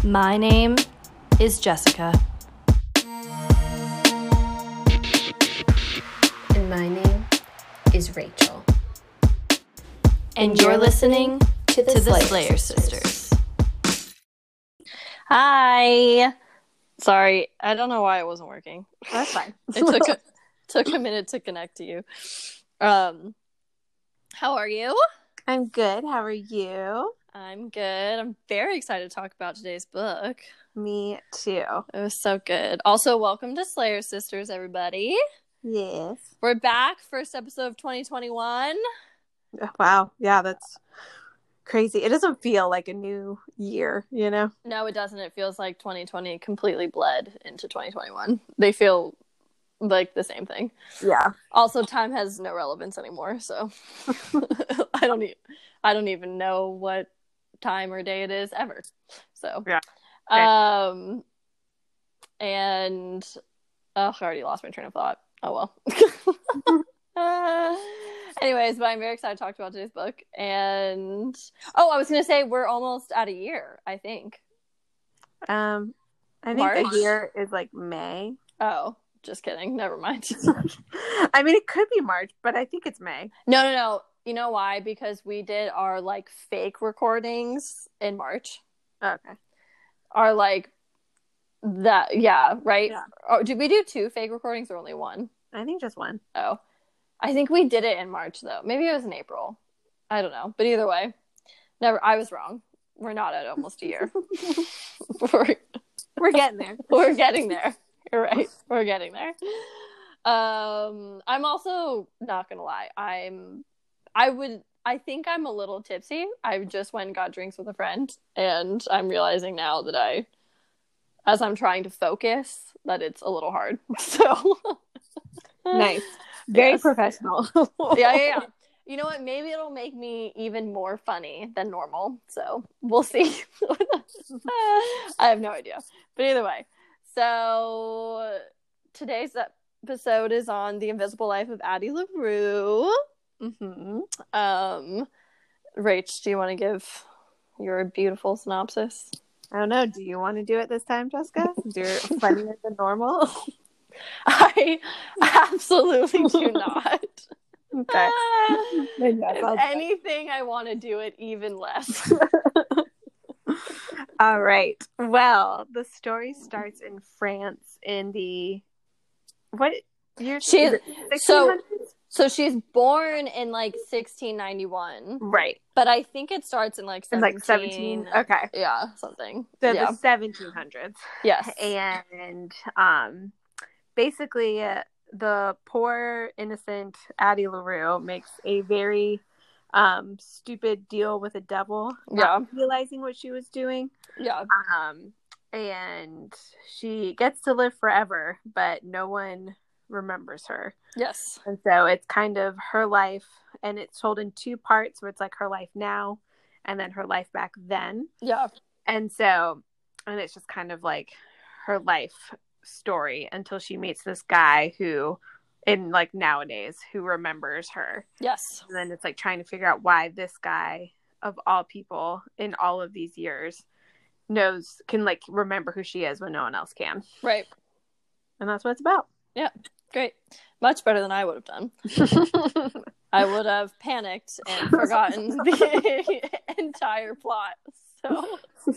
My name is Jessica. And my name is Rachel. And you're listening to the Slayer Sisters. Hi. Sorry, I don't know why it wasn't working. That's fine. It took a minute to connect to you. How are you? I'm good. How are you? I'm good. I'm very excited to talk about today's book. Me too. It was so good. Also, welcome to Slayer Sisters, everybody. Yes. We're back. First episode of 2021. Wow. Yeah, that's crazy. It doesn't feel like a new year, you know? No, it doesn't. It feels like 2020 completely bled into 2021. They feel like the same thing. Yeah. Also, time has no relevance anymore, so I don't even know what time or day it is ever. So yeah. Okay. And I already lost my train of thought. Oh well. Anyways, but I'm very excited to talk about today's book. And I was gonna say we're almost at a year, I think. I think March? a year is like May. Oh, just kidding. Never mind. I mean, it could be March, but I think it's May. No. You know why? Because we did our like fake recordings in March. Okay. Our like that, yeah, right? Yeah. Oh, did we do 2 fake recordings or only 1? I think just 1. Oh, I think we did it in March though. Maybe it was in April. I don't know. But either way, I was wrong. We're not at almost a year. We're getting there. We're getting there. You're right. We're getting there. I'm also not gonna lie. I think I'm a little tipsy. I just went and got drinks with a friend, and I'm realizing now that as I'm trying to focus, that it's a little hard. So nice. Very professional. Yeah. You know what? Maybe it'll make me even more funny than normal. So we'll see. I have no idea. But either way. So today's episode is on The Invisible Life of Addie LaRue. Mm-hmm. Rach, do you want to give your beautiful synopsis? I don't know. Do you want to do it this time, Jessica? Do it funnier than normal? I absolutely do not. Okay. If anything, I want to do it even less. All right. Well, the story starts in France in the what year? So she's born in like 1691. Right. But I think it starts in like 17. Okay. Yeah, something. So the 1700s. Yes. And basically the poor innocent Addie LaRue makes a very stupid deal with the devil. Not realizing what she was doing. Yeah. And she gets to live forever, but no one remembers her. Yes. And so it's kind of her life, and it's told in 2 parts where it's like her life now and then her life back then. Yeah. And it's just kind of like her life story until she meets this guy who in like nowadays who remembers her. Yes. And then it's like trying to figure out why this guy of all people in all of these years can like remember who she is when no one else can. Right. And that's what it's about. Yeah. Great. Much better than I would have done. I would have panicked and forgotten the entire plot. So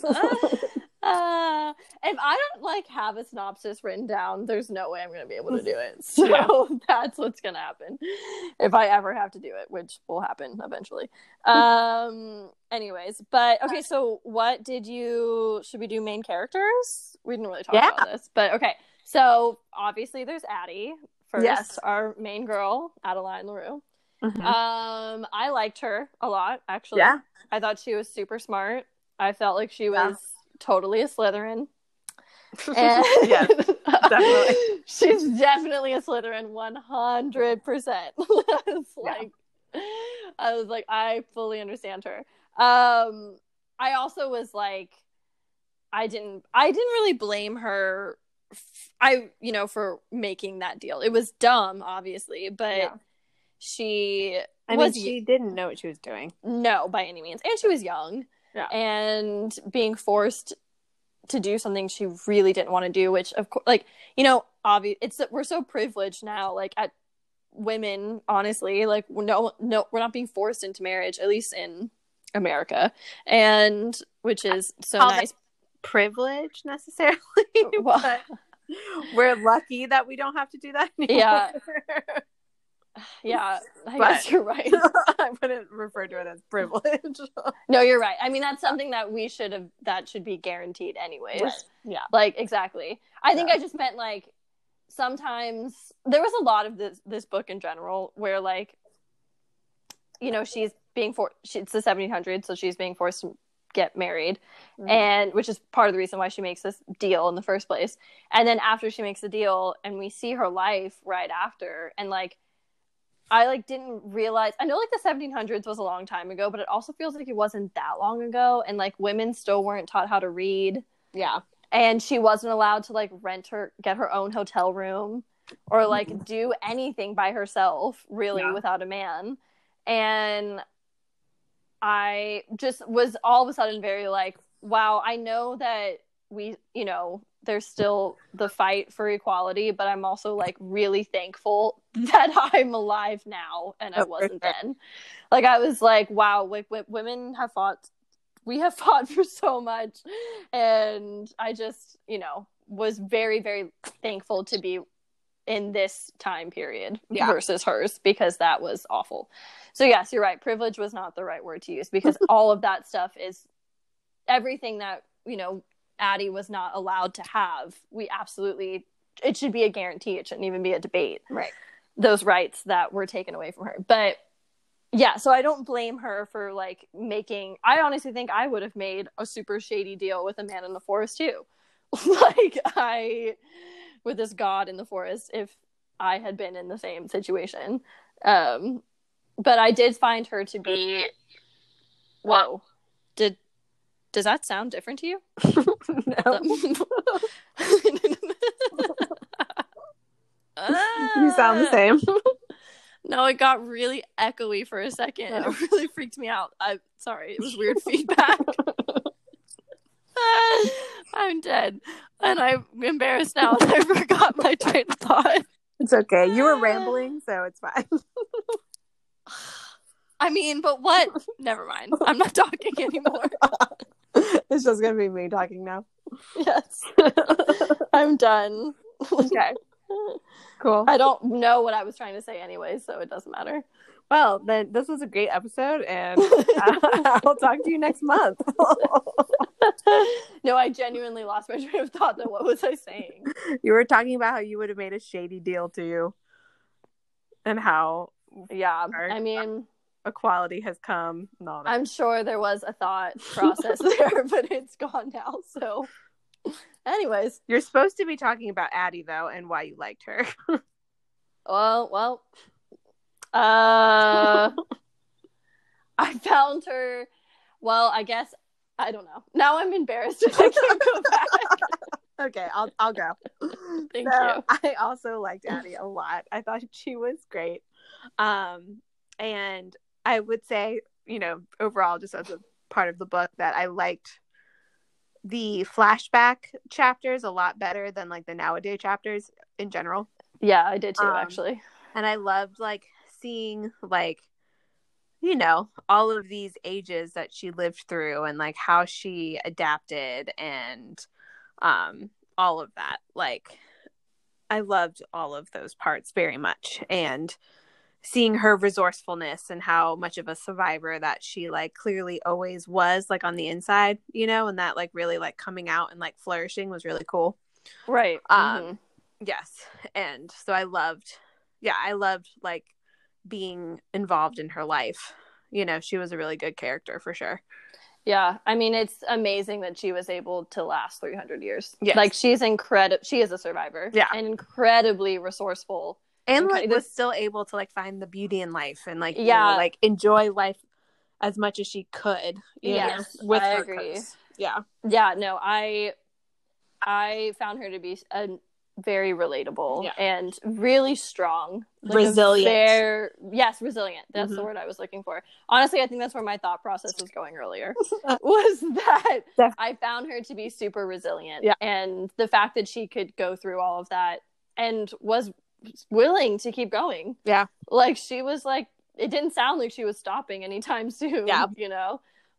if I don't like have a synopsis written down, there's no way I'm going to be able to do it. So that's what's going to happen if I ever have to do it, which will happen eventually. Anyways, but okay. So should we do main characters? We didn't really talk about this, but okay. So obviously there's Addie first, yes. Our main girl, Adeline LaRue. Mm-hmm. I liked her a lot, actually. Yeah. I thought she was super smart. I felt like she was totally a Slytherin. And yes, definitely. She's definitely a Slytherin, 100%. I was like, I fully understand her. I also was like, I didn't really blame her. For making that deal. It was dumb, obviously, but she didn't know what she was doing. No, by any means. And she was young. Yeah. And being forced to do something she really didn't want to do, which of course, like, you know, we're so privileged now, like at women, honestly, like we're not being forced into marriage, at least in America, and which is so nice. Privilege necessarily, well, but we're lucky that we don't have to do that anymore. Yeah, I guess you're right. I wouldn't refer to it as privilege. No, you're right. I mean, that's something that that should be guaranteed anyways. Right. Yeah. Like, exactly. I think I just meant, like, sometimes there was a lot of this book in general where, like, you know, it's the 1700s, so she's being forced to get married, and which is part of the reason why she makes this deal in the first place. And then after she makes the deal and we see her life right after, and, like, I, like, didn't realize, I know, like, the 1700s was a long time ago, but it also feels like it wasn't that long ago, and, like, women still weren't taught how to read. Yeah. And she wasn't allowed to, like, get her own hotel room or, like, do anything by herself, really, without a man. And I just was all of a sudden very, like, wow, I know that there's still the fight for equality, but I'm also, like, really thankful that I'm alive now and I wasn't then. Like, I was like, wow, like, women have fought. We have fought for so much. And I just, was very, very thankful to be in this time period versus hers, because that was awful. So yes, you're right. Privilege was not the right word to use, because all of that stuff is everything that, Addie was not allowed to have. It should be a guarantee. It shouldn't even be a debate. Right. Those rights that were taken away from her. But yeah, so I don't blame her for, like, I honestly think I would have made a super shady deal with a man in the forest too. Like, with this god in the forest, if I had been in the same situation. But I did find her to be, whoa. Does that sound different to you? No. You sound the same. No, it got really echoey for a second. Oh. It really freaked me out. Sorry, it was weird feedback. I'm dead. And I'm embarrassed now and I forgot my train of thought. It's okay. You were rambling, so it's fine. I mean, but what? Never mind. I'm not talking anymore. It's just going to be me talking now. Yes. I'm done. Okay. Cool. I don't know what I was trying to say anyway, so it doesn't matter. Well, then this was a great episode, and I'll talk to you next month. No, I genuinely lost my train of thought, though. What was I saying? You were talking about how you would have made a shady deal to you, and how... Yeah, I mean... equality has come. No, I'm sure there was a thought process there, but it's gone now, so... Anyways. You're supposed to be talking about Addie, though, and why you liked her. Well, I found her, well, I guess, I don't know. Now I'm embarrassed and I can't go back. Okay, I'll go. Thank you. I also liked Addie a lot. I thought she was great. And I would say, overall, just as a part of the book, that I liked the flashback chapters a lot better than, like, the nowadays chapters in general. Yeah, I did too, actually. And I loved, like, seeing, like, all of these ages that she lived through, and, like, how she adapted, and all of that. Like, I loved all of those parts very much. And seeing her resourcefulness and how much of a survivor that she, like, clearly always was, like, on the inside, and that, like, really, like, coming out and, like, flourishing was really cool. Right. Yes. And so I loved, like, being involved in her life. She was a really good character for sure. Yeah. I mean, it's amazing that she was able to last 300 years. Yes. Like, she's incredible. She is a survivor. Yeah. And incredibly resourceful. And, like, was still able to, like, find the beauty in life and, like, like, enjoy life as much as she could. Yes, with I her agree. curse. Yeah. Yeah, no, I found her to be very relatable Yeah. and really strong. Like resilient. Yes, resilient. That's the word I was looking for. Honestly, I think that's where my thought process was going earlier. Was that I found her to be super resilient. Yeah. And the fact that she could go through all of that and was willing to keep going. Yeah. Like, she was like, it didn't sound like she was stopping anytime soon. Yeah. You know?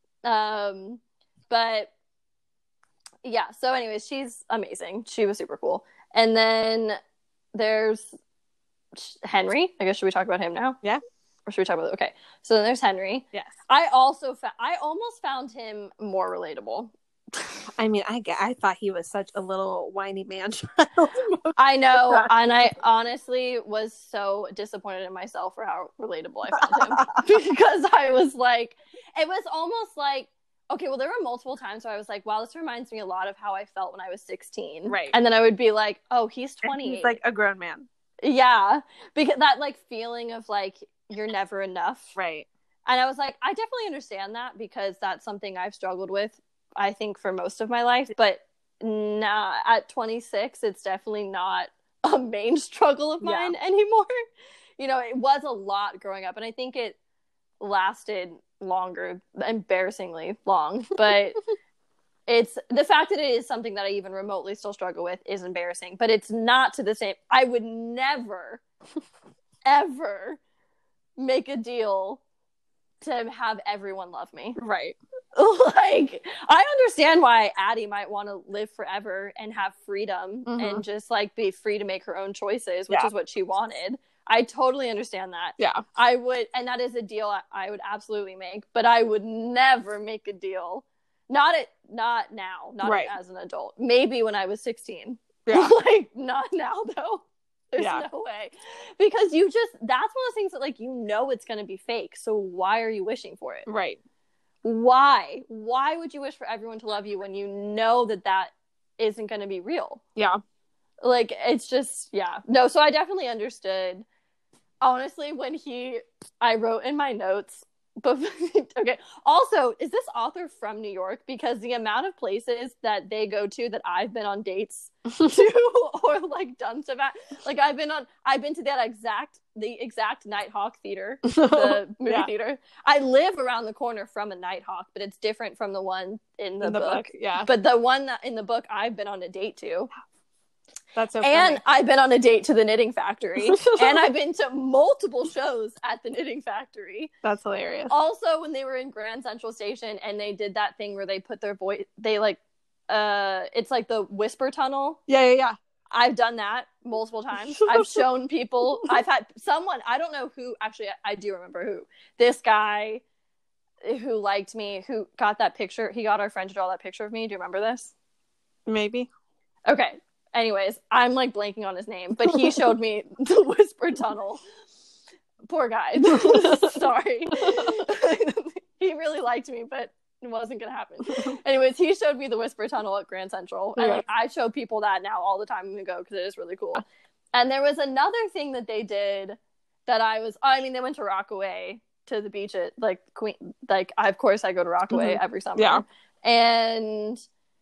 But yeah, so anyways, she's amazing. She was super cool. And then there's Henry. I guess, should we talk about him now? Yeah. Or should we talk about okay? So then there's Henry. Yes. I almost found him more relatable. I mean, I thought he was such a little whiny man child. I know, and I honestly was so disappointed in myself for how relatable I found him. Because I was like, it was almost like, okay, well, there were multiple times where I was like, wow, this reminds me a lot of how I felt when I was 16. Right. And then I would be like, oh, he's 28. He's like a grown man. Yeah. Because that like feeling of like, you're never enough. Right. And I was like, I definitely understand that, because that's something I've struggled with, I think, for most of my life. But at 26, it's definitely not a main struggle of mine anymore. You know, it was a lot growing up. And I think it lasted longer, embarrassingly long, but it's the fact that it is something that I even remotely still struggle with is embarrassing, but it's not to the same. I would never ever make a deal to have everyone love me. Right. Like, I understand why Addie might want to live forever and have freedom and just like be free to make her own choices, which is what she wanted. I totally understand that. Yeah. I would, and that is a deal I would absolutely make, but I would never make a deal. Not now, not as an adult. Maybe when I was 16. Yeah. Like, not now though. There's no way. Because that's one of those things that, like, you know it's going to be fake. So why are you wishing for it? Right. Why? Why would you wish for everyone to love you when you know that isn't going to be real? Yeah. Like, it's just, No, so I definitely understood. Honestly, when I wrote in my notes, but okay. Also, is this author from New York? Because the amount of places that they go to that I've been on dates to or like done stuff at, like I've been to the exact Nighthawk Theater, the movie theater. I live around the corner from a Nighthawk, but it's different from the one in the book. Yeah. But the one in the book I've been on a date to. That's so funny. And I've been on a date to the Knitting Factory. And I've been to multiple shows at the Knitting Factory. That's hilarious. Also, when they were in Grand Central Station and they did that thing where they put their voice, they like, it's like the whisper tunnel. Yeah. I've done that multiple times. I've shown people. I've had someone, I don't know who, actually, I do remember who. This guy who liked me, who got that picture. He got our friend to draw that picture of me. Do you remember this? Maybe. Okay. Anyways, I'm like blanking on his name, but he showed me the whisper tunnel. Poor guy. Sorry. He really liked me, but it wasn't going to happen. Anyways, he showed me the whisper tunnel at Grand Central. And like, I show people that now all the time when we go because it is really cool. And there was another thing that they did that they went to Rockaway to the beach at like Queen. Like, of course I go to Rockaway every summer. Yeah. And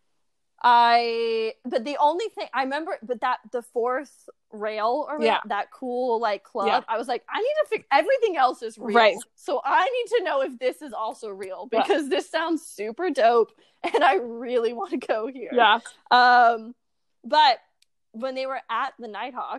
but the only thing I remember, the fourth rail or that cool like club, I was like, I need to fix everything else is real. Right. So I need to know if this is also real because this sounds super dope and I really want to go here. Yeah. But when they were at the Nighthawk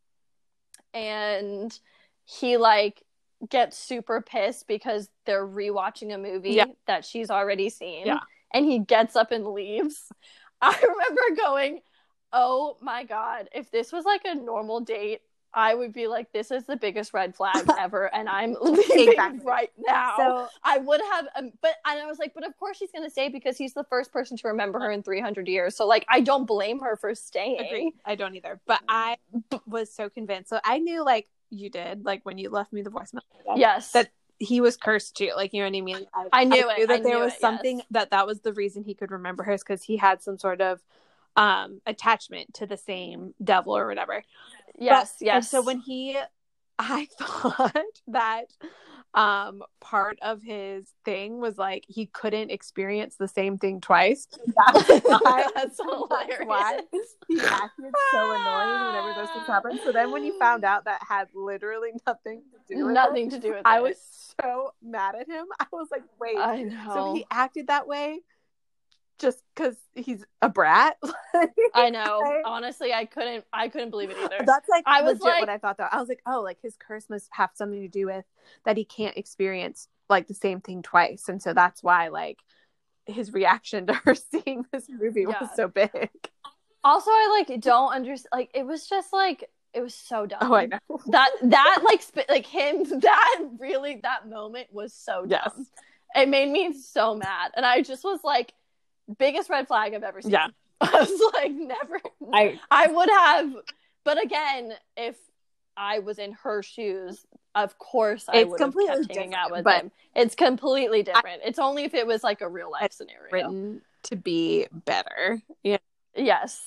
and he like gets super pissed because they're rewatching a movie that she's already seen and he gets up and leaves. I remember going, oh my God, if this was like a normal date, I would be like, this is the biggest red flag ever, and I'm leaving right now. So I would have, and I was like, but of course she's going to stay because he's the first person to remember her in 300 years. So like, I don't blame her for staying. Agreed. I don't either. But I was so convinced. So I knew, like you did, like when you left me the voicemail. Yes. That he was cursed too, like, you know what I mean? I knew that there was something that was the reason he could remember her, is because he had some sort of attachment to the same devil or whatever. Yes. And so when I thought that part of his thing was like he couldn't experience the same thing twice. That's why, That's hilarious. why he acted so annoying whenever those things happened. So then when you found out that had literally nothing to do with Nothing it, to do with I it. was so mad at him. I was like, wait, I know. so he acted that way just because he's a brat? I know. Honestly, I couldn't believe it either. That's like I was legit like, what I thought. I was like, oh, like his curse must have something to do with that he can't experience like the same thing twice, and so that's why like his reaction to her seeing this movie was so big. Also, I like don't understand. Like it was just like it was so dumb. Oh, I know that like him that moment was so dumb. Yes. It made me so mad, and I just was like, biggest red flag I've ever seen. Yeah. I was like, never. I would have, but again, if I was in her shoes, of course I would have kept hanging out with him. It's completely different. It's only if it was like a real life scenario. Written to be better. Yeah. Yes.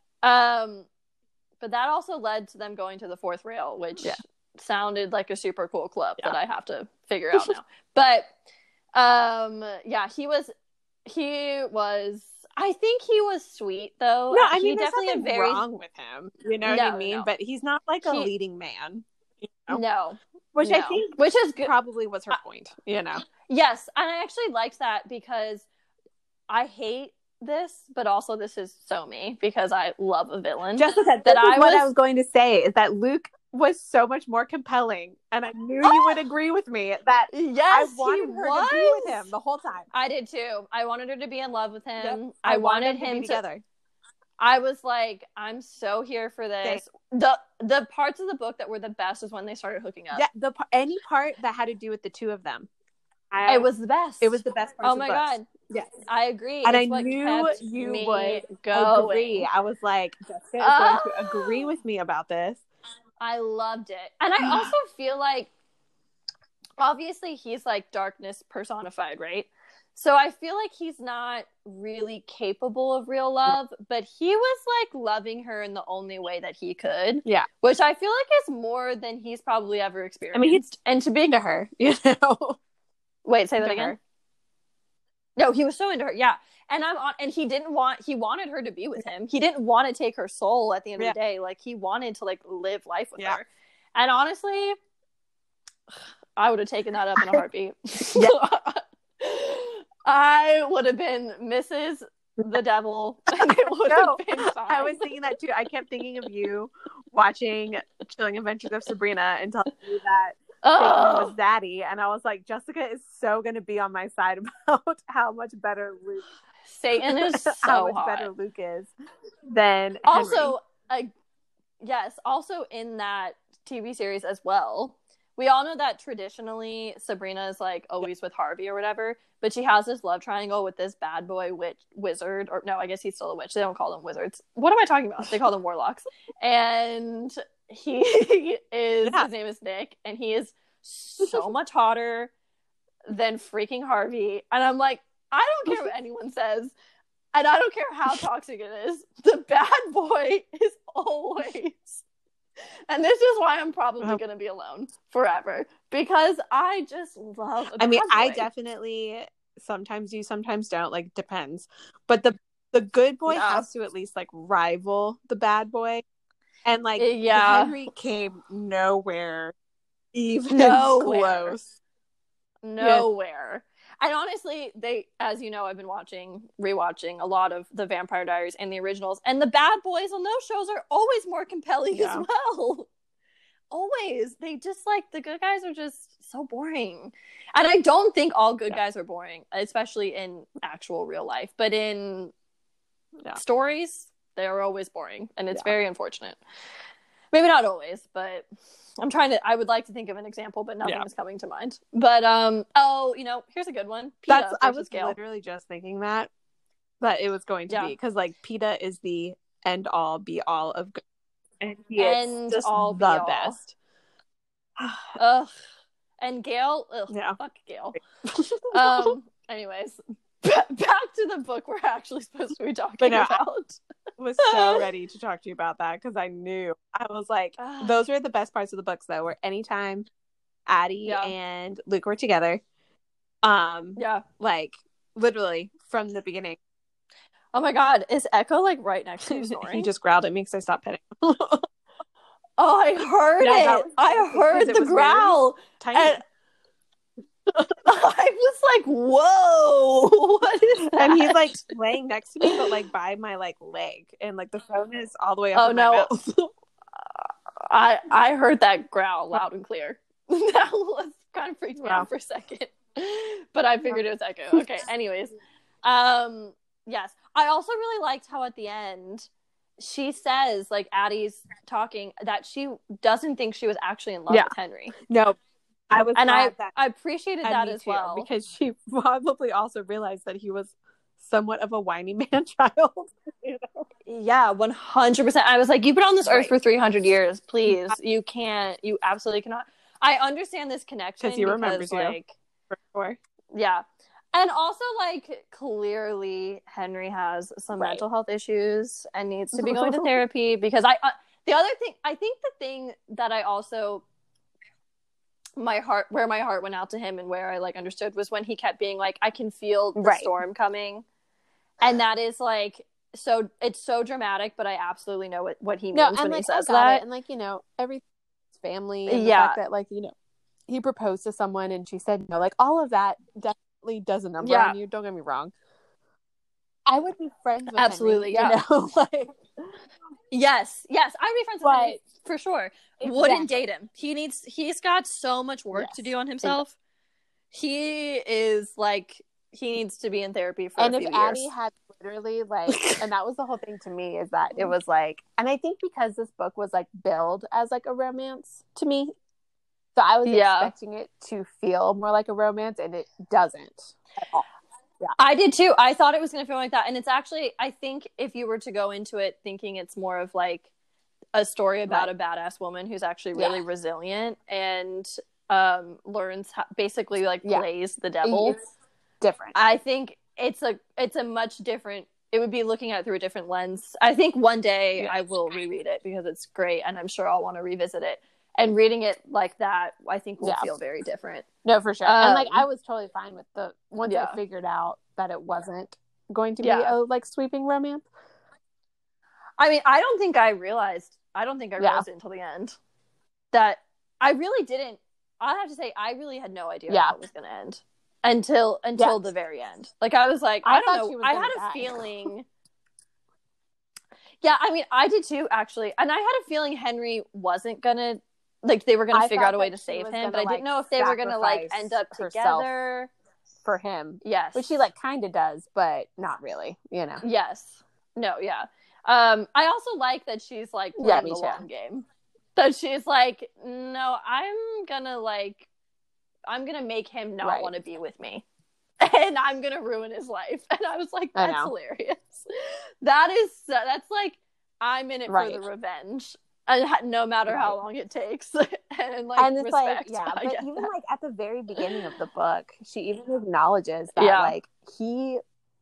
But that also led to them going to the fourth rail, which sounded like a super cool club that I have to figure out now. But he was I think he was sweet though. No, I mean, he there's definitely nothing wrong with him. You know what I mean? But he's not like a leading man. You know? No. Which I think which is good. Probably was her point, you know? Yes, and I actually liked that because I hate this, but also this is so me because I love a villain. Jessica, what I was going to say is that Luke was so much more compelling, and I knew you would agree with me that I wanted her to be with him the whole time. I did too. I wanted her to be in love with him. Yep. I wanted him to be together. I was like, I'm so here for this. The parts of the book that were the best was when they started hooking up. Yeah, any part that had to do with the two of them. It was the best. It was the best part. Oh my god! Yes, I agree. And I knew you would agree. I was like, Jessica is going to agree with me about this. I loved it, and I also feel like, obviously, he's like darkness personified, right? So I feel like he's not really capable of real love, but he was like loving her in the only way that he could. Yeah. Which I feel like is more than he's probably ever experienced. I mean, and to be into her, you know. Wait, say that again. Her. No, he was so into her. Yeah. And he wanted her to be with him. He didn't want to take her soul at the end of the day. Like he wanted to like live life with her. And honestly, I would have taken that up in a heartbeat. I would have been Mrs. the Devil, and it would have been fine. I was thinking that too. I kept thinking of you watching Chilling Adventures of Sabrina and telling me that Satan was Zaddy, and I was like, Jessica is so going to be on my side about how much better Luke. Satan is so how much hot. better Luke is than also. Yes, also in that TV series as well. We all know that traditionally Sabrina is like always with Harvey or whatever, but she has this love triangle with this bad boy wizard, or no, I guess he's still a witch. They don't call them wizards. What am I talking about? They call them warlocks. And he is, his name is Nick, and he is so much hotter than freaking Harvey. And I'm like, I don't care what anyone says, and I don't care how toxic it is. The bad boy is always. And this is why I'm probably going to be alone forever, because I just love a bad boy. I definitely sometimes do, sometimes don't, like depends. But the good boy has to at least like rival the bad boy. And like Henry came nowhere even close. Nowhere. And honestly, as you know, I've been rewatching a lot of the Vampire Diaries and the originals, and the bad boys on those shows are always more compelling as well. Always. They just like, the good guys are just so boring. And I don't think all good guys are boring, especially in actual real life, but in stories, they are always boring, and it's very unfortunate. Maybe not always, but I would like to think of an example, but nothing is coming to mind. But, here's a good one. PETA I was literally just thinking that it was going to be, because, like, PETA is the end-all, be-all of good. And he is just the best. Ugh. And Gale, fuck Gale. Anyways, back to the book we're actually supposed to be talking about. I was so ready to talk to you about that, because I was like, those were the best parts of the books, though, where anytime Addie Yeah. and Luke were together. Yeah. Like literally from the beginning. Oh my God, is Echo like right next to you snoring? He just growled at me because I stopped petting him. Oh, I heard Yeah, that it. was I perfect, heard 'cause it the was very growl. Tiny. And I was like, whoa, what is that? And he's like laying next to me, but like by my like leg, and like the phone is all the way up in my mouth. I heard that growl loud and clear. That was kind of freaked me Wow. out for a second, but I figured it was Echo. Okay, anyways, yes, I also really liked how at the end she says, like, Addie's talking, that she doesn't think she was actually in love with Henry. No, I was, and glad I appreciated that as too, well, because she probably also realized that he was somewhat of a whiny man child. You know? Yeah, 100%. I was like, you've been on this earth Right. for 300 years. Please, you absolutely cannot. I understand this connection Because he remembers you. like, For sure. yeah. And also, like, clearly Henry has some Right. mental health issues and needs to be going to therapy, because I think the thing that I also, where my heart went out to him and where I like understood was when he kept being like, I can feel the Right. storm coming. And that is like, so it's so dramatic, but I absolutely know what he means when he says that. And like, you know, every family, and the Yeah. fact that, like, you know, he proposed to someone and she said no, like, all of that definitely does a number Yeah. on you. Don't get me wrong. I would be friends with Absolutely, Henry, yeah. you know? Like, Yes, I'd be friends with him for sure. Wouldn't Exactly. date him. He's got so much work to do on himself. He is like, he needs to be in therapy for a few if years. Addie had literally like, and that was the whole thing to me, is that it was like, and I think because this book was like billed as like a romance to me, so I was expecting it to feel more like a romance, and it doesn't at all. Yeah. I did too. I thought it was going to feel like that. And it's actually, I think if you were to go into it thinking it's more of like a story about a badass woman who's actually really resilient and learns how, basically like plays the devil. It's different. I think it's a much different, it would be looking at it through a different lens. I think one day I will reread it because it's great and I'm sure I'll want to revisit it. And reading it like that, I think will feel very different. No, for sure. And like, I was totally fine with once I figured out that it wasn't going to be a like sweeping romance. I mean, I don't think I realized it until the end. That I really didn't. I have to say, I really had no idea how it was going to end until the very end. Like, I was like, I don't know. I had a feeling. Yeah, I mean, I did too, actually. And I had a feeling Henry wasn't going to, like, they were going to figure out a way to save him, but I didn't know if they were going to, like, end up together. For him. Yes. Which he, like, kind of does, but not really, you know. Yes. No, yeah. I also like that she's, like, playing the long game. That she's like, no, I'm going to make him not want to be with me. And I'm going to ruin his life. And I was like, that's hilarious. That's like, I'm in it for the revenge. And no matter how long it takes. And like, and it's respect. like, but even like at the very beginning of the book, she even acknowledges that like he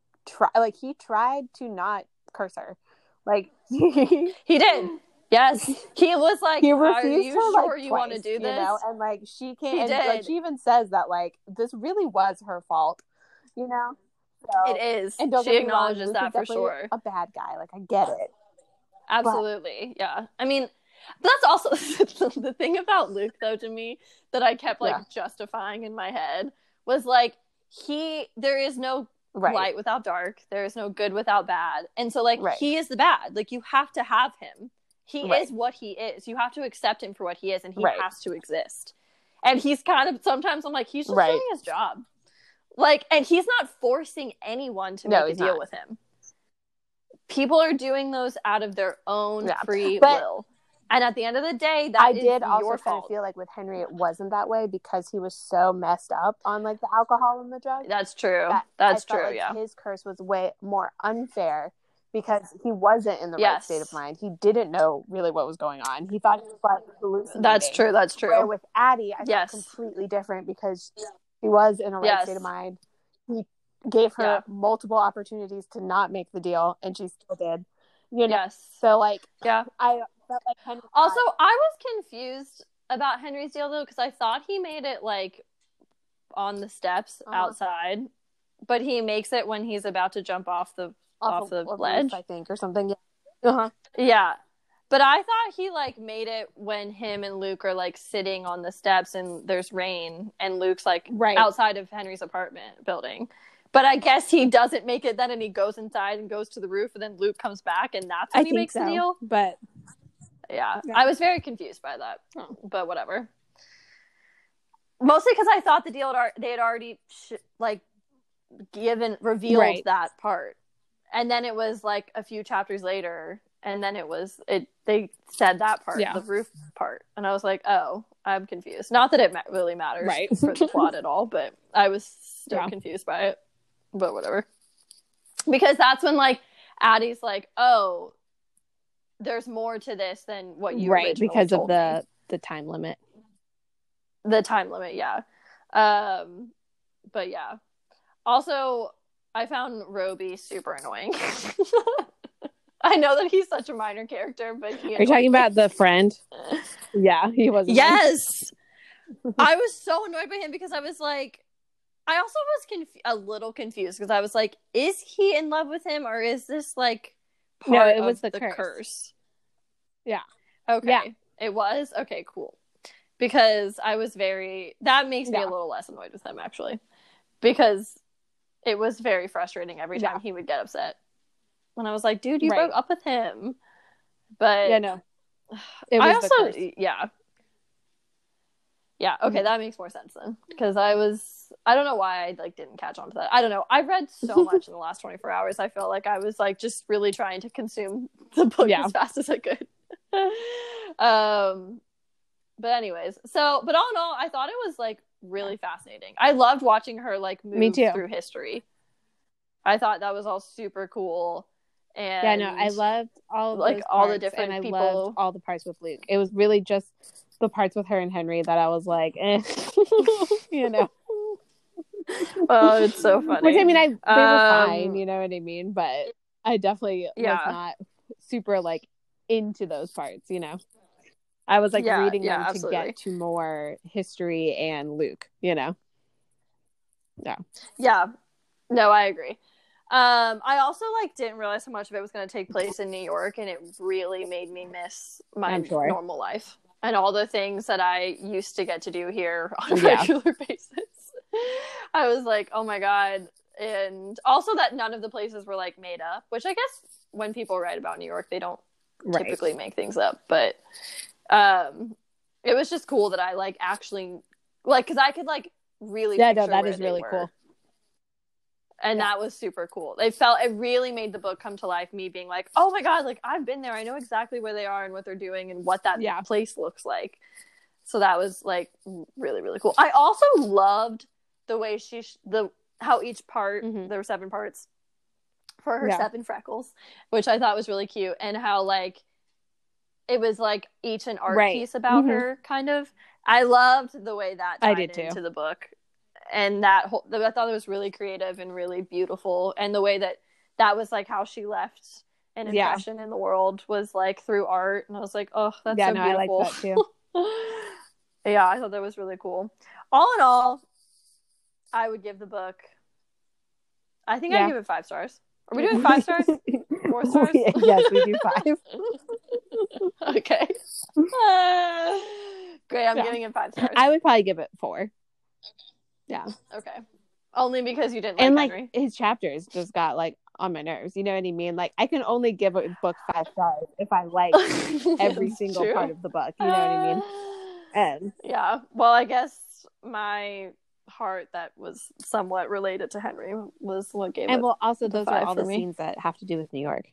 tried to not curse her. Like he did. Yes. He was like, he refused, are you to, sure like, you twice, want to do this? You know? And like she can't, he and did. like she even says that like this really was her fault, you know? So, it is. And don't she acknowledges that for sure. A bad guy, like I get it. Absolutely. Yeah. I mean, that's also the thing about Luke, though, to me, that I kept like justifying in my head was like, there is no light without dark. There is no good without bad. And so like, he is the bad. Like, you have to have him. He is what he is. You have to accept him for what he is, and he has to exist. And he's kind of, sometimes I'm like, he's just doing his job. Like, and he's not forcing anyone to make a deal with him. People are doing those out of their own free will. And at the end of the day, that is your fault. I did also kind of feel like with Henry, it wasn't that way because he was so messed up on like the alcohol and the drugs. That's true. That's true. Like his curse was way more unfair because he wasn't in the right state of mind. He didn't know really what was going on. He thought he was like hallucinating. That's true. That's true. Where with Addie, I felt completely different because he was in a right state of mind. He gave her multiple opportunities to not make the deal, and she still did. You know? Yes. So like, I felt like Henry. Also, I was confused about Henry's deal though, because I thought he made it like on the steps outside, but he makes it when he's about to jump off the ledge, roof, I think, or something. Yeah. But I thought he like made it when him and Luke are like sitting on the steps and there's rain and Luke's like outside of Henry's apartment building. But I guess he doesn't make it then, and he goes inside and goes to the roof, and then Luke comes back, and that's when he makes the deal. But yeah, I was very confused by that, but whatever. Mostly because I thought the deal they had already revealed that part, and then it was like a few chapters later, and then they said that part, the roof part, and I was like, oh, I'm confused. Not that it really matters for the plot at all, but I was still confused by it. But whatever. Because that's when, like, Addie's like, oh, there's more to this than what you originally because told of the time limit. The time limit, yeah. But yeah. Also, I found Roby super annoying. I know that he's such a minor character, but Are you talking about the friend? Yeah, he was. Yes! I was so annoyed by him because I was like, I also was a little confused because I was like, is he in love with him or is this like part it was of the curse? Yeah. Okay. Yeah. It was? Okay, cool. Because that makes me a little less annoyed with him actually. Because it was very frustrating every time he would get upset. When I was like, dude, you broke up with him. But yeah, no. It was the curse. Yeah, okay, that makes more sense then. Because I don't know why I like didn't catch on to that. I don't know. I read so much in the last 24 hours. I felt like I was like just really trying to consume the book as fast as I could. But anyways, but all in all, I thought it was like really fascinating. I loved watching her like move through history. I thought that was all super cool. And I loved all of like those all parts, the different and people. I loved all the parts with Luke. It was really just the parts with her and Henry that I was like, you know. Oh, it's so funny. Which I mean, they were fine, you know what I mean? But I definitely was not super like into those parts, you know. I was like reading them to get to more history and Luke, you know. Yeah. No, I agree. I also like didn't realize how much of it was going to take place in New York, and it really made me miss my normal life and all the things that I used to get to do here on a regular basis. I was like, oh my God. And also that none of the places were like made up, which I guess when people write about New York, they don't typically make things up. But it was just cool that I like actually like, because I could like really picture that where is really cool. And that was super cool. It really made the book come to life. Me being like, oh my God, like I've been there. I know exactly where they are and what they're doing and what that place looks like. So that was like really, really cool. I also loved the way how each part, there were 7 parts for her 7 freckles, which I thought was really cute. And how like, it was like each an art piece about her kind of. I loved the way that tied into the book. And I thought it was really creative and really beautiful. And the way that was like how she left an impression in the world was like through art. And I was like, oh, that's so beautiful. I like that too. Yeah, I thought that was really cool. All in all, I would give the book, I think I'd give it 5 stars. Are we doing 5 stars? 4 stars? Yes, we do 5. Okay. Great, I'm giving it 5 stars. I would probably give it 4. Yeah. Okay. Only because you didn't like Henry. His chapters just got like on my nerves. You know what I mean? Like I can only give a book 5 stars if I like every single part of the book. You know what I mean? And yeah. Well, I guess my heart that was somewhat related to Henry was what gave it. And well, also those are all the scenes that have to do with New York.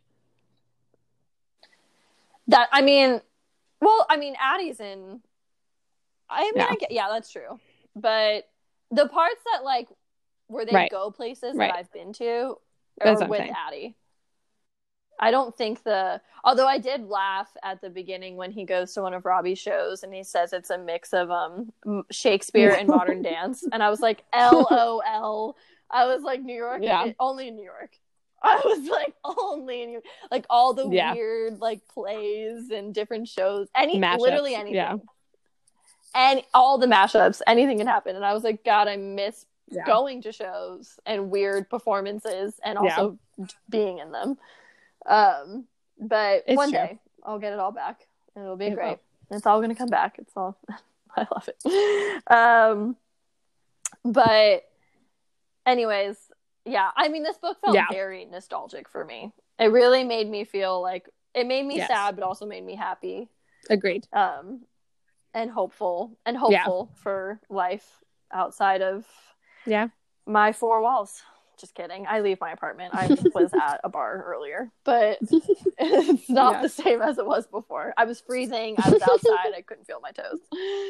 Addie's in. That's true. But the parts that like where they go places that I've been to are with Addie. I don't think although I did laugh at the beginning when he goes to one of Robbie's shows and he says it's a mix of Shakespeare and modern dance, and I was like, LOL. I was like, New York, only in New York. I was like, only in New York, like all the weird like plays and different shows, literally anything. and all the mashups, anything can happen. And I was like, God, I miss going to shows and weird performances and also being in them. But it's one day I'll get it all back and it'll be great. It's all going to come back. It's all, I love it. But anyways, yeah, I mean, this book felt very nostalgic for me. It really made me feel like, it made me sad, but also made me happy. Agreed. And hopeful for life outside of my four walls. Just kidding. I leave my apartment. I was at a bar earlier, but it's not the same as it was before. I was freezing. I was outside. I couldn't feel my toes.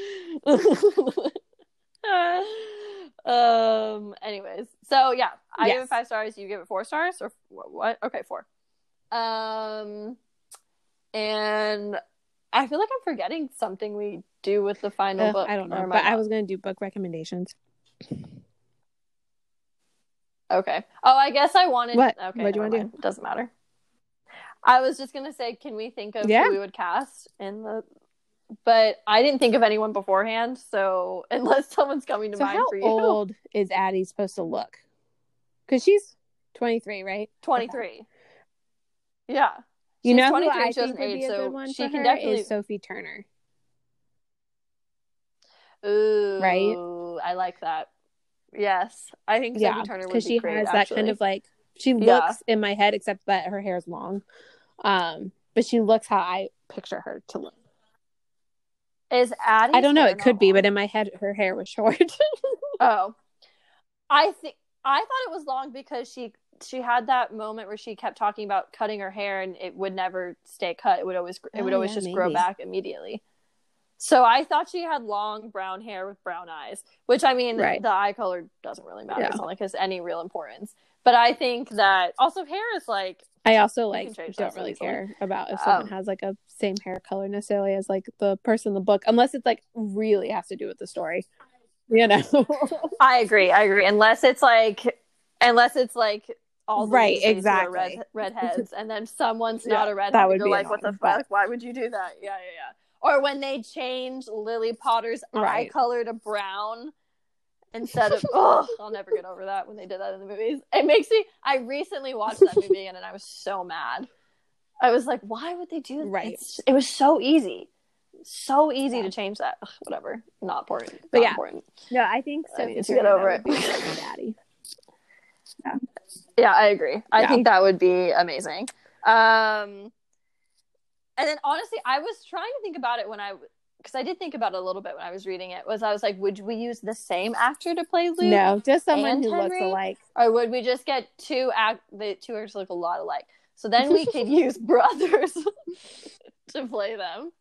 Anyways, so yeah, I give it 5 stars. You give it 4 stars, or what? Okay, 4. And I feel like I'm forgetting something we do with the final book. I don't know, but I was going to do book recommendations. Okay. Oh, I guess I wanted... What? Okay, what do you want to do? Doesn't matter. I was just going to say, can we think of who we would cast in the... But I didn't think of anyone beforehand, so unless someone's coming to mind for you. How old is Addie supposed to look? Because she's 23, right? 23. Okay. Yeah. You know who I think would be a good one for her is Sophie Turner. Ooh. Right? I like that. Yes. I think Sophie Turner would be great, because she has that kind of like, she looks in my head, except that her hair is long. But she looks how I picture her to look. Is Addie? I don't know. It could be, but in my head, her hair was short. Oh, I thought it was long because she had that moment where she kept talking about cutting her hair and it would never stay cut. It would always just grow back immediately. So I thought she had long brown hair with brown eyes, which I mean, the eye color doesn't really matter. It's not like it has any real importance. But I think that also hair is like. I also like don't really care about if someone has like a same hair color necessarily as like the person in the book, unless it's like really has to do with the story, you know. I agree. Unless it's like all the exactly redheads, and then someone's not a redhead. That would be like, what the fuck? Why would you do that? Yeah. Or when they change Lily Potter's eye color to brown. Instead of, I'll never get over that when they did that in the movies. It makes me, I recently watched that movie again and I was so mad. I was like, why would they do that? Right. It was so easy. So easy to change that. Ugh, whatever. Not important. But not important. No, I think so. To get over it. Daddy. Yeah, I agree. I think that would be amazing. And then honestly, I was trying to think about it because I did think about it a little bit when I was reading it, I was like, would we use the same actor to play Luke? No, just someone who looks alike. Or would we just get the two actors look a lot alike? So then we could use brothers to play them.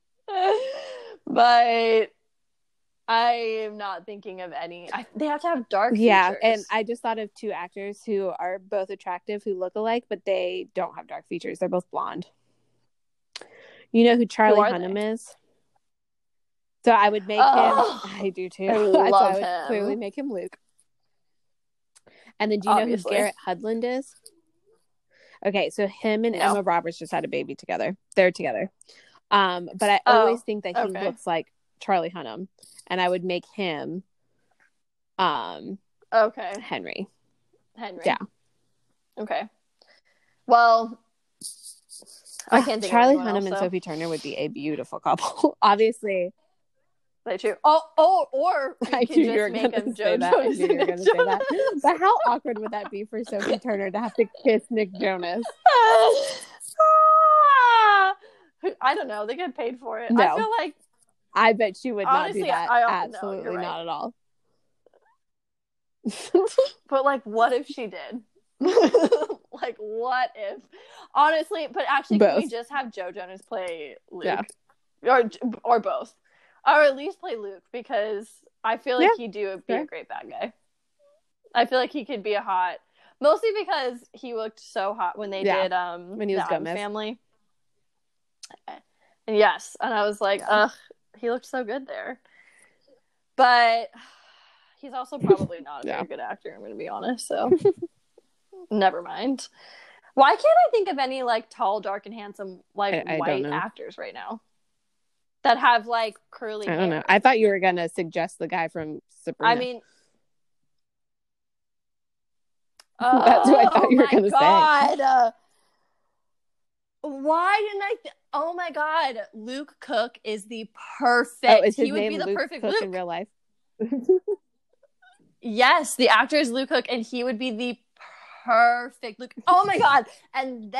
But I am not thinking of any. They have to have dark features. Yeah, and I just thought of 2 actors who are both attractive, who look alike, but they don't have dark features. They're both blonde. You know who Charlie Hunnam is? So I would make him. I do too. I love him. I would clearly make him Luke. And then, do you know who Garrett Hudlin is? Okay, so him and Emma Roberts just had a baby together. They're together. But I always think that he looks like Charlie Hunnam, and I would make him. Henry. Yeah. Okay. Well, I can't think. Charlie of Hunnam and Sophie Turner would be a beautiful couple. Obviously. They too. Or I knew you were going to say that. But how awkward would that be for Sophie Turner to have to kiss Nick Jonas? I don't know. They get paid for it. No. I feel like. I bet she would honestly, not do that. Absolutely not at all. But like, what if she did? Like, what if? Honestly, but actually, can we just have Joe Jonas play Luke? Yeah. Or both. Or at least play Luke, because I feel like he'd be a great bad guy. I feel like he could be mostly because he looked so hot when they did when he was Gomez Family. And and I was like, he looked so good there. But he's also probably not a very good actor, I'm going to be honest, so never mind. Why can't I think of any like tall, dark, and handsome white actors right now? that have like curly hair. I don't know. I thought you were gonna suggest the guy from Sabrina. I mean, that's what I thought you were gonna say. Why didn't I? Oh my God, Luke Cook is the perfect. Is his he would name be the Luke perfect Cook Luke in real life. Yes, the actor is Luke Cook, and he would be the perfect Luke. Oh my God! And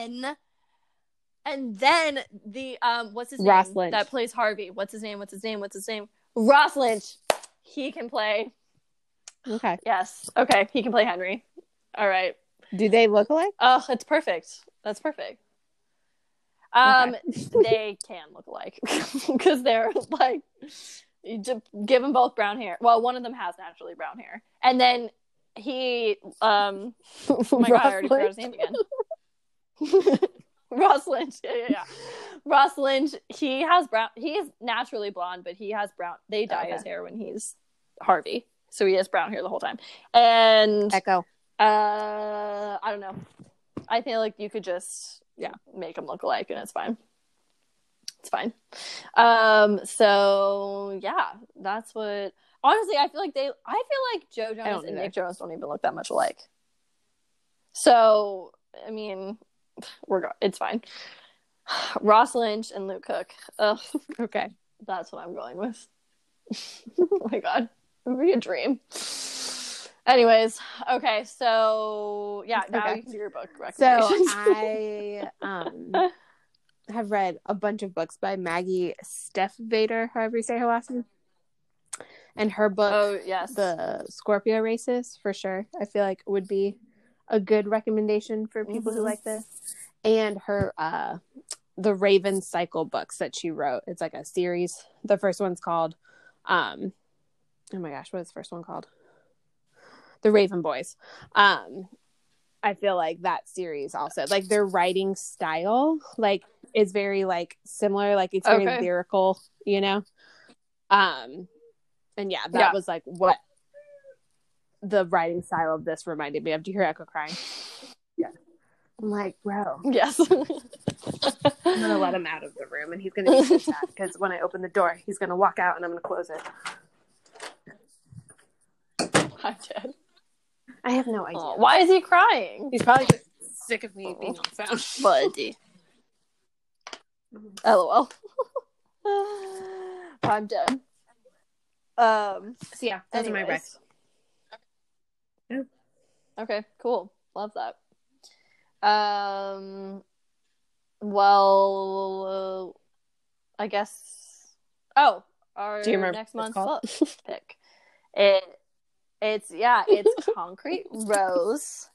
then the what's his Ross name Lynch. that plays Harvey? What's his name? Ross Lynch. He can play. Okay. Yes. Okay. He can play Henry. All right. Do they look alike? Oh, it's perfect. That's perfect. Okay. They can look alike because they're like, you just give them both brown hair. Well, one of them has naturally brown hair, and then he, oh my God, I already forgot his name again. Ross Lynch. Yeah. Ross Lynch. He has brown. He is naturally blonde, but he has brown. They dye his hair when he's Harvey, so he has brown hair the whole time. And Echo. I don't know. I feel like you could just make them look alike, and it's fine. It's fine. So yeah, that's what. Honestly, I feel like Joe Jonas and Nick Jonas don't even look that much alike. So I mean, it's fine. Ross Lynch and Luke Cook. Ugh. Okay, that's what I'm going with. Oh my God, it would be a dream. Anyways, okay, so yeah, now you can do your book recommendations. So I have read a bunch of books by Maggie Stiefvater, however you say her last name. And her book, The Scorpio Races, for sure, I feel like would be a good recommendation for people who like this. And her, the Raven Cycle books that she wrote. It's like a series. The first one's called, oh my gosh, what is the first one called? The Raven Boys. I feel like that series also, like their writing style, like is very like similar, like it's very lyrical, you know? And yeah, that was like what the writing style of this reminded me of. Do you hear Echo crying? Yeah. I'm like, bro. Yes. I'm gonna let him out of the room, and he's gonna be so sad because when I open the door, he's gonna walk out, and I'm gonna close it. I'm dead. I have no idea. Why is he crying? He's probably just sick of me being on the phone. Buddy. LOL. I'm dead. So yeah, those are my recs. Yeah. Okay, cool. Love that. Well, I guess. Oh, our next month's book pick. It's Concrete Rose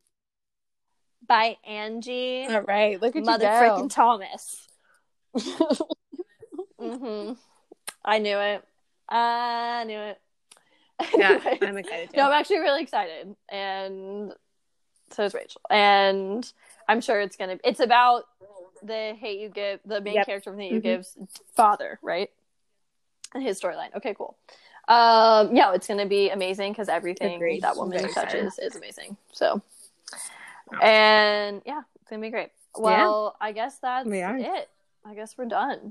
by Angie. All right, look at Mother freaking Thomas. I knew it. Yeah, I'm excited too. No, I'm actually really excited, and so is Rachel. And I'm sure it's about the Hate U Give, the main character from Hate U Give's father, right? And his storyline. Okay, cool. Yeah, it's gonna be amazing because everything that woman touches is amazing. So, and yeah, it's gonna be great. Well, I guess that's it. I guess we're done.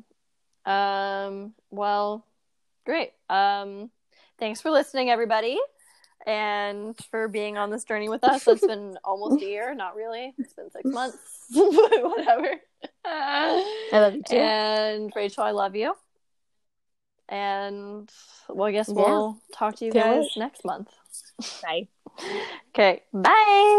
Well, great. Thanks for listening, everybody, and for being on this journey with us. It's been almost a year. Not really. It's been 6 months. But whatever. I love you too. And Rachel, I love you. And well, I guess we'll talk to you guys next month. Bye. Okay. Bye.